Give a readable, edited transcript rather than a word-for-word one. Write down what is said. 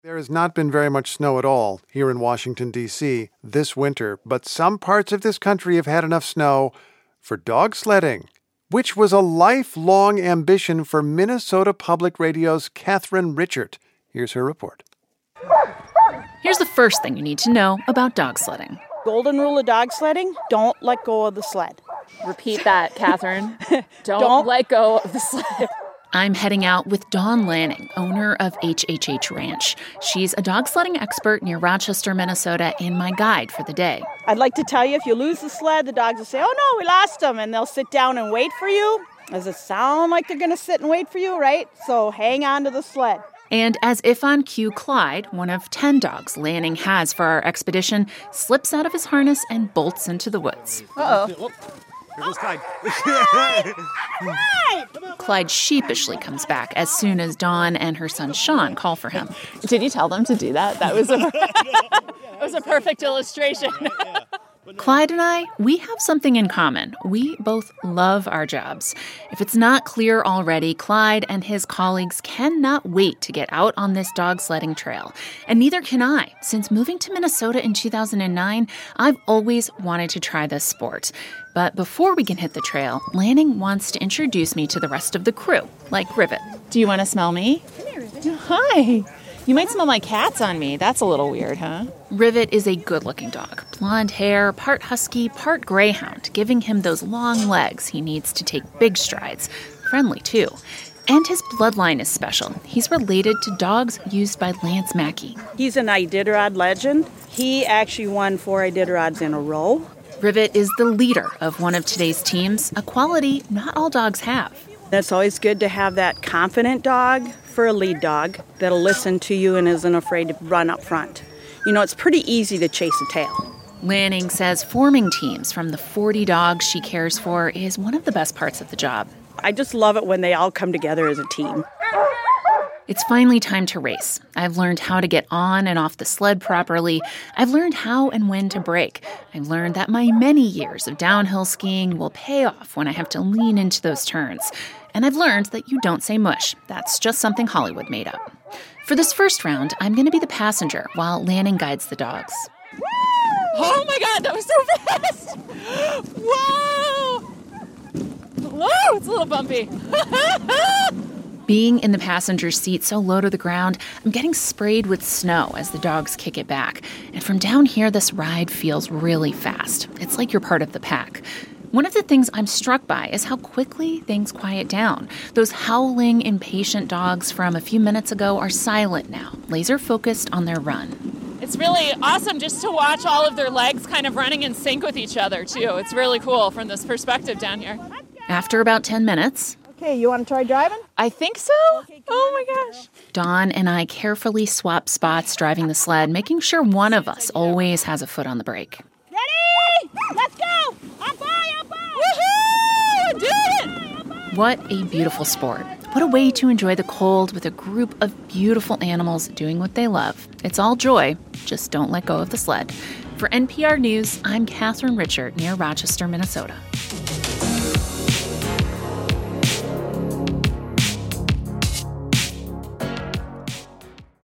There has not been very much snow at all here in Washington, D.C. this winter, but some parts of this country have had enough snow for dog sledding, which was a lifelong ambition for Minnesota Public Radio's Catherine Richert. Here's her report. Here's the first thing you need to know about dog sledding. Golden rule of dog sledding, don't let go of the sled. Repeat that, Catherine. Don't let go of the sled. I'm heading out with Dawn Lanning, owner of HHH Ranch. She's a dog sledding expert near Rochester, Minnesota, and my guide for the day. I'd like to tell you, if you lose the sled, the dogs will say, oh no, we lost him, and they'll sit down and wait for you. Does it sound like they're going to sit and wait for you, right? So hang on to the sled. And as if on cue, Clyde, one of 10 dogs Lanning has for our expedition, slips out of his harness and bolts into the woods. Uh-oh. Here goes Clyde. Clyde sheepishly comes back as soon as Dawn and her son Sean call for him. Did you tell them to do that? That was a perfect illustration. Clyde and I, we have something in common. We both love our jobs. If it's not clear already, Clyde and his colleagues cannot wait to get out on this dog sledding trail. And neither can I. Since moving to Minnesota in 2009, I've always wanted to try this sport. But before we can hit the trail, Lanning wants to introduce me to the rest of the crew, like Rivet. Do you want to smell me? Come here, Rivet. Hi. You might smell my cats on me. That's a little weird, huh? Rivet is a good-looking dog. Blonde hair, part husky, part greyhound, giving him those long legs he needs to take big strides. Friendly, too. And his bloodline is special. He's related to dogs used by Lance Mackey. He's an Iditarod legend. He actually won 4 Iditarods in a row. Rivet is the leader of one of today's teams, a quality not all dogs have. It's always good to have that confident dog for a lead dog that'll listen to you and isn't afraid to run up front. You know, it's pretty easy to chase a tail. Lanning says forming teams from the 40 dogs she cares for is one of the best parts of the job. I just love it when they all come together as a team. It's finally time to race. I've learned how to get on and off the sled properly. I've learned how and when to brake. I've learned that my many years of downhill skiing will pay off when I have to lean into those turns. And I've learned that you don't say mush. That's just something Hollywood made up. For this first round, I'm going to be the passenger while Lanning guides the dogs. Oh my God, that was so fast! Whoa! Whoa, it's a little bumpy. Being in the passenger seat so low to the ground, I'm getting sprayed with snow as the dogs kick it back. And from down here, this ride feels really fast. It's like you're part of the pack. One of the things I'm struck by is how quickly things quiet down. Those howling, impatient dogs from a few minutes ago are silent now, laser focused on their run. It's really awesome just to watch all of their legs kind of running in sync with each other, too. It's really cool from this perspective down here. After about 10 minutes... Okay, you want to try driving? I think so. Oh my gosh. Dawn and I carefully swap spots driving the sled, making sure one of us always has a foot on the brake. Ready? Let's go! Up high, up high! Woohoo! Did it! What a beautiful sport. What a way to enjoy the cold with a group of beautiful animals doing what they love. It's all joy. Just don't let go of the sled. For NPR News, I'm Catherine Richert near Rochester, Minnesota.